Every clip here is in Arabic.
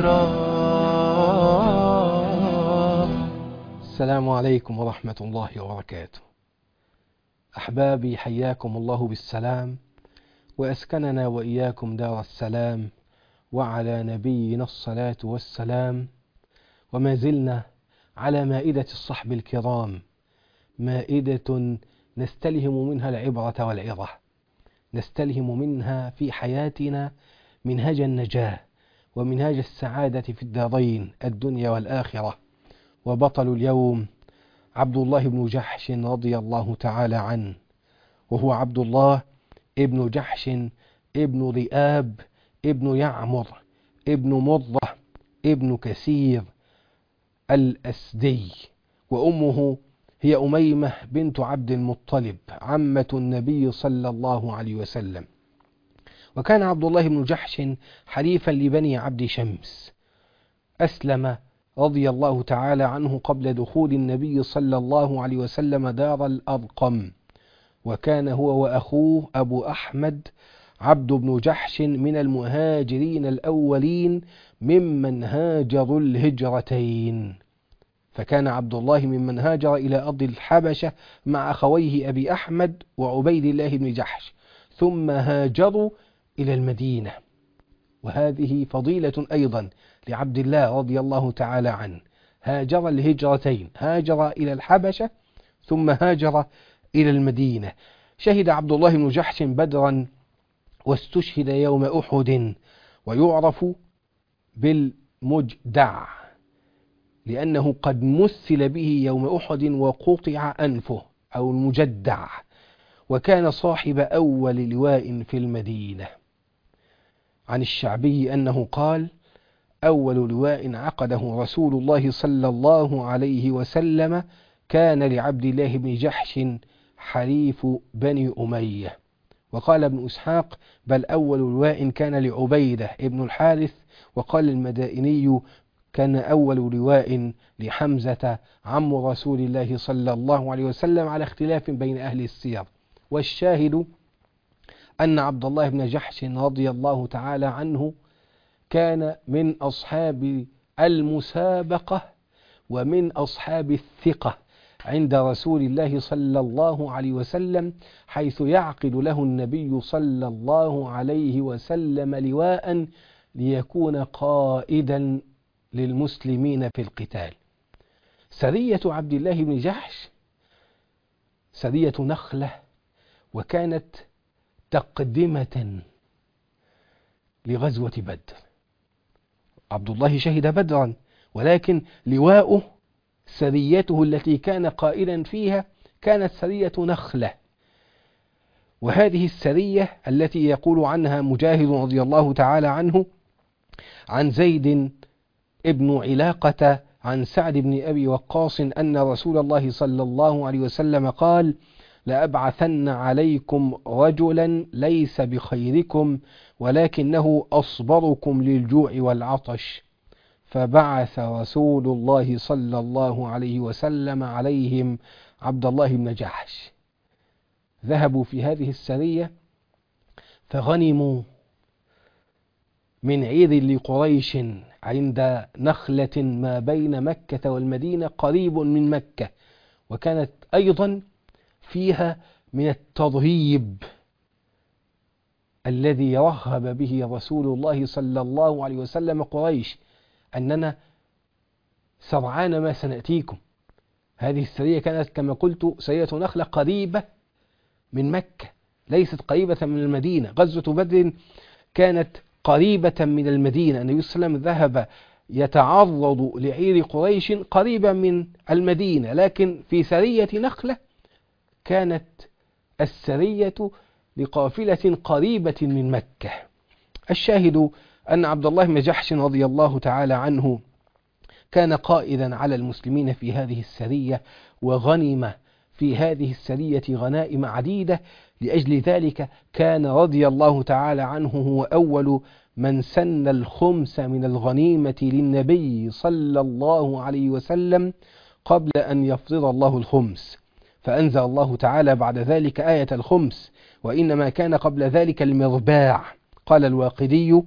الكرام. السلام عليكم ورحمة الله وبركاته. أحبابي، حياكم الله بالسلام، وأسكننا وإياكم دار السلام، وعلى نبينا الصلاة والسلام. وما زلنا على مائدة الصحب الكرام، مائدة نستلهم منها العبرة والعظة، نستلهم منها في حياتنا منهج النجاة ومنهج السعادة في الدارين الدنيا والآخرة. وبطل اليوم عبد الله بن جحش رضي الله تعالى عنه، وهو عبد الله ابن جحش ابن ذئاب ابن يعمر ابن مرة ابن كثير الأسدي، وأمه هي أميمة بنت عبد المطلب عمة النبي صلى الله عليه وسلم. وكان عبد الله بن جحش حليفا لبني عبد شمس، أسلم رضي الله تعالى عنه قبل دخول النبي صلى الله عليه وسلم دار الأرقم، وكان هو وأخوه أبو أحمد عبد بن جحش من المهاجرين الأولين ممن هاجروا الهجرتين. فكان عبد الله ممن هاجر إلى أرض الحبشة مع أخويه أبي أحمد وعبيد الله بن جحش، ثم هاجروا إلى المدينة. وهذه فضيلة أيضا لعبد الله رضي الله تعالى عنه، هاجر الهجرتين، هاجر إلى الحبشة ثم هاجر إلى المدينة. شهد عبد الله بن جحش بدرا، واستشهد يوم أحد، ويعرف بالمجدع لأنه قد مثل به يوم أحد وقطع أنفه، أو المجدع. وكان صاحب أول لواء في المدينة. عن الشعبي أنه قال: أول لواء عقده رسول الله صلى الله عليه وسلم كان لعبد الله بن جحش حليف بني أمية. وقال ابن إسحاق: بل أول لواء كان لعبيدة ابن الحارث. وقال المدائني: كان أول لواء لحمزة عم رسول الله صلى الله عليه وسلم، على اختلاف بين أهل السير. والشاهد أن عبد الله بن جحش رضي الله تعالى عنه كان من أصحاب المسابقة ومن أصحاب الثقة عند رسول الله صلى الله عليه وسلم، حيث يعقد له النبي صلى الله عليه وسلم لواء ليكون قائدا للمسلمين في القتال. سرية عبد الله بن جحش سرية نخلة، وكانت تقدمة لغزوة بدر. عبد الله شهد بدرا، ولكن لواؤه، سريته التي كان قائدا فيها، كانت سرية نخلة. وهذه السرية التي يقول عنها مجاهد رضي الله تعالى عنه عن زيد ابن علاقة عن سعد بن أبي وقاص أن رسول الله صلى الله عليه وسلم قال: لأبعثن عليكم رجلا ليس بخيركم ولكنه أصبركم للجوع والعطش. فبعث رسول الله صلى الله عليه وسلم عليهم عبد الله بن جحش. ذهبوا في هذه السرية فغنموا من عير لقريش عند نخلة ما بين مكة والمدينة، قريب من مكة، وكانت أيضا فيها من الترهيب الذي رهب به رسول الله صلى الله عليه وسلم قريش، أننا سرعان ما سنأتيكم. هذه السرية كانت كما قلت سرية نخلة قريبة من مكة، ليست قريبة من المدينة. غزوة بدر كانت قريبة من المدينة، النبي صلى الله عليه وسلم ذهب يتعرض لعير قريش قريبا من المدينة، لكن في سرية نخلة كانت السرية لقافلة قريبة من مكة. الشاهد أن عبد الله بن جحش رضي الله تعالى عنه كان قائدا على المسلمين في هذه السرية، وغنم في هذه السرية غنائم عديدة. لأجل ذلك كان رضي الله تعالى عنه هو أول من سن الخمس من الغنيمة للنبي صلى الله عليه وسلم قبل أن يفرض الله الخمس، فأنزل الله تعالى بعد ذلك آية الخمس: وإنما كان قبل ذلك المرباع. قال الواقدي: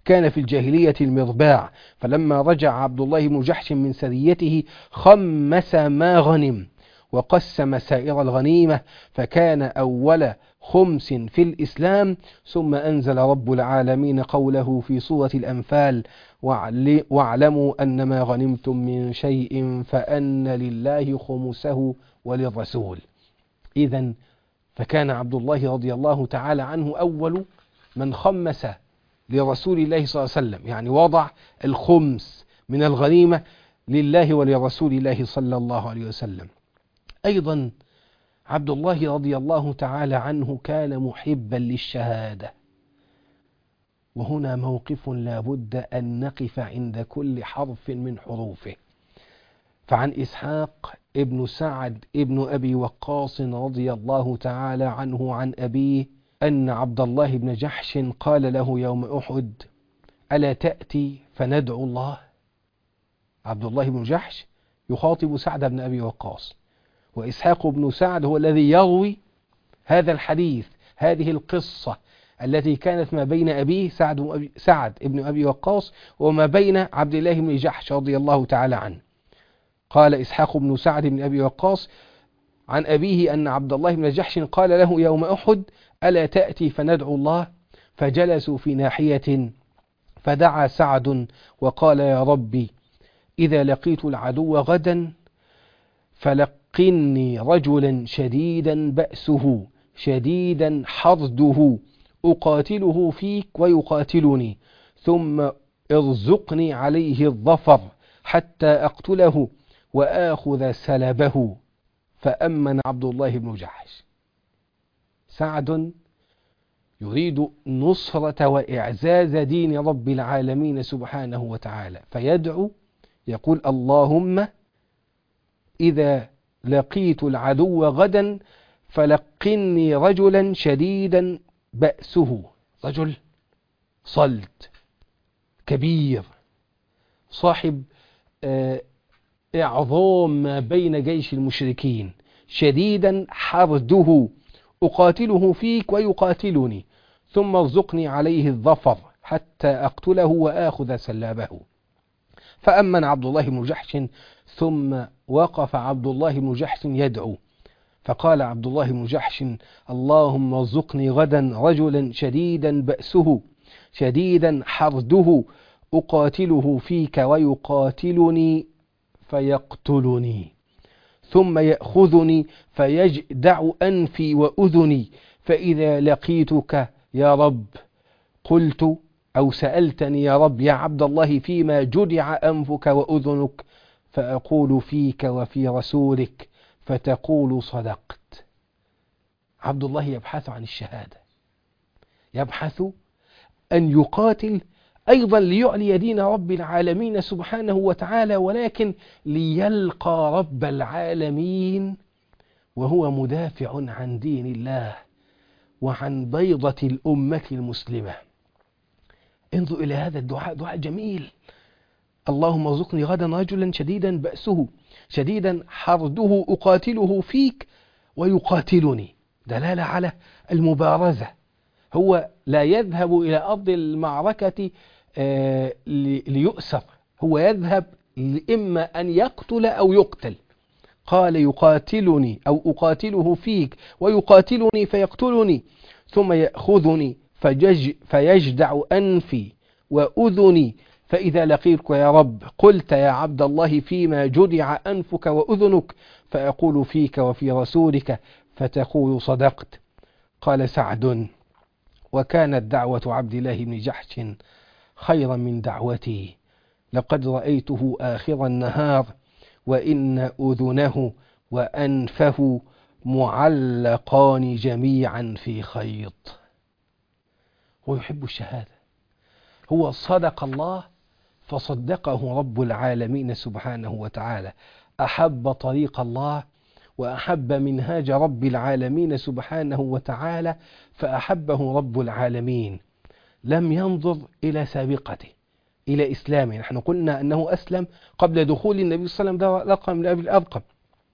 كان في الجاهلية المرباع، فلما رجع عبد الله بن جحش من سريته خمس ما غنم وقسم سائر الغنيمة، فكان أول خمس في الإسلام. ثم أنزل رب العالمين قوله في سورة الأنفال: واعلموا أن ما غنمتم من شيء فأن لله خمسه وللرسول. إذن فكان عبد الله رضي الله تعالى عنه أول من خمس لرسول الله صلى الله عليه وسلم، يعني وضع الخمس من الغنيمة لله ولرسول الله صلى الله عليه وسلم. أيضا عبد الله رضي الله تعالى عنه كان محبا للشهادة، وهنا موقف لا بد أن نقف عند كل حرف من حروفه. فعن إسحاق ابن سعد ابن أبي وقاص رضي الله تعالى عنه عن أبيه أن عبد الله بن جحش قال له يوم أحد: ألا تأتي فندعو الله؟ عبد الله بن جحش يخاطب سعد بن أبي وقاص، وإسحاق بن سعد هو الذي يروي هذا الحديث، هذه القصة التي كانت ما بين أبيه سعد بن أبي وقاص وما بين عبد الله بن جحش رضي الله تعالى عنه. قال إسحاق بن سعد بن أبي وقاص عن أبيه أن عبد الله بن جحش قال له يوم أحد: ألا تأتي فندعو الله؟ فجلسوا في ناحية، فدعا سعد وقال: يا ربي، إذا لقيت العدو غدا فلقني رجلا شديدا بأسه شديدا حرده أقاتله فيك ويقاتلني، ثم ارزقني عليه الظفر حتى أقتله وآخذ سلبه. فأمن عبد الله بن جحش. سعد يريد نصرة وإعزاز دين رب العالمين سبحانه وتعالى، فيدعو يقول: اللهم إذا لقيت العدو غدا فلقني رجلا شديدا بأسه، رجل صلت كبير صاحب إعظام ما بين جيش المشركين، شديدا حرده أقاتله فيك ويقاتلني، ثم ارزقني عليه الظفر حتى أقتله وآخذ سلابه. فأمن عبد الله بن جحش، ثم وقف عبد الله بن جحش يدعو، فقال عبد الله بن جحش: اللهم ارزقني غدا رجلا شديدا بأسه شديدا حرده أقاتله فيك ويقاتلني فيقتلني، ثم يأخذني فيجدع أنفي وأذني، فإذا لقيتك يا رب قلت أو سألتني يا رب يا عبد الله فيما جدع أنفك وأذنك، فأقول فيك وفي رسولك فتقول صدقت. عبد الله يبحث عن الشهادة، يبحث أن يقاتل أيضا ليعلي دين رب العالمين سبحانه وتعالى، ولكن ليلقى رب العالمين وهو مدافع عن دين الله وعن بيضة الأمة المسلمة. انظر إلى هذا الدعاء، دعاء جميل: اللهم ارزقني غدا رجلا شديدا بأسه شديدا حرده أقاتله فيك ويقاتلني، دلالة على المبارزة. هو لا يذهب إلى أرض المعركة ليؤسر، هو يذهب إما أن يقتل أو يقتل. قال يقاتلني أو أقاتله فيك ويقاتلني فيقتلني، ثم يأخذني فيجدع أنفي وأذني، فإذا لقيتك يا رب قلت يا عبد الله فيما جدع أنفك وأذنك، فأقول فيك وفي رسولك فتقول صدقت. قال سعد: وكانت دعوة عبد الله بن جحش خيرا من دعوتي، لقد رأيته آخر النهار وإن أذنه وأنفه معلقان جميعا في خيط. هو يحب الشهادة، هو صدق الله فصدقه رب العالمين سبحانه وتعالى، أحب طريق الله وأحب منهاج رب العالمين سبحانه وتعالى فأحبه رب العالمين. لم ينظر إلى سابقته، إلى إسلامه. نحن قلنا أنه أسلم قبل دخول النبي صلى الله عليه وسلم دار الأرقم لأبي الأرقم،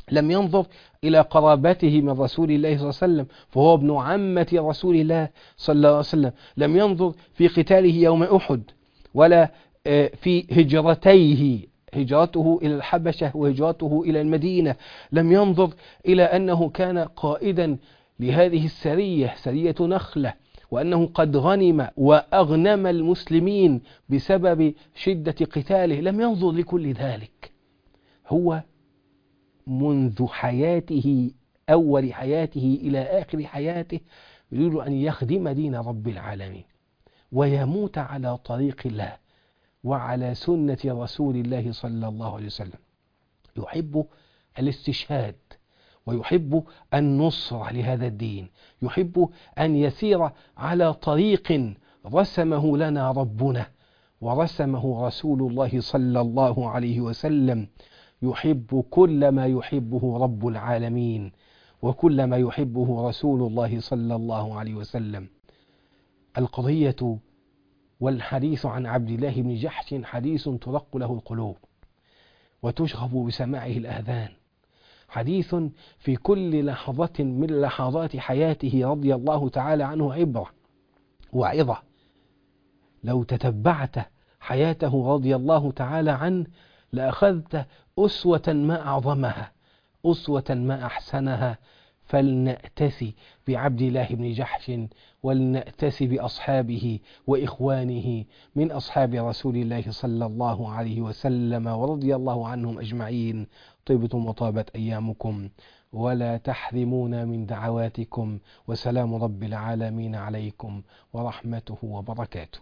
لم ينظر إلى قرابته من رسول الله صلى الله عليه وسلم فهو ابن عمة رسول الله صلى الله عليه وسلم. لم ينظر في قتاله يوم أحد ولا في هجرتيه، هجرته إلى الحبشة وهجرته إلى المدينة. لم ينظر إلى أنه كان قائدا لهذه السرية، سرية نخلة، وأنه قد غنم وأغنم المسلمين بسبب شدة قتاله. لم ينظر لكل ذلك. هو منذ حياته، أول حياته إلى آخر حياته، يريد أن يخدم دين رب العالمين ويموت على طريق الله وعلى سنة رسول الله صلى الله عليه وسلم. يحب الاستشهاد ويحب النصرة لهذا الدين، يحب أن يسير على طريق رسمه لنا ربنا ورسمه رسول الله صلى الله عليه وسلم. يحب كل ما يحبه رب العالمين وكل ما يحبه رسول الله صلى الله عليه وسلم. القضية والحديث عن عبد الله بن جحش حديث ترق له القلوب وتشغب بسماعه الآذان، حديث في كل لحظة من لحظات حياته رضي الله تعالى عنه عبرة وعظة. لو تتبعت حياته رضي الله تعالى عنه لأخذت أسوة ما أعظمها، أسوة ما أحسنها. فلنأتسي بعبد الله بن جحش ولنأتسي بأصحابه وإخوانه من أصحاب رسول الله صلى الله عليه وسلم ورضي الله عنهم أجمعين. طيبتم وطابت أيامكم ولا تحرمونا من دعواتكم، وسلام رب العالمين عليكم ورحمته وبركاته.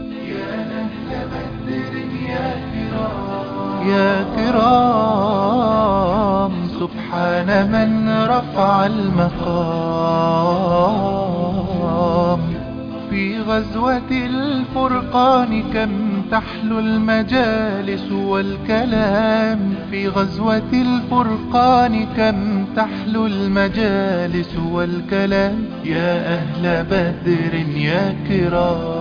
يا كرام سبحان من رفع المقام. في غزوة الفرقان كم تحلو المجالس والكلام. في غزوة الفرقان كم تحلو المجالس والكلام. يا أهل بدر يا كرام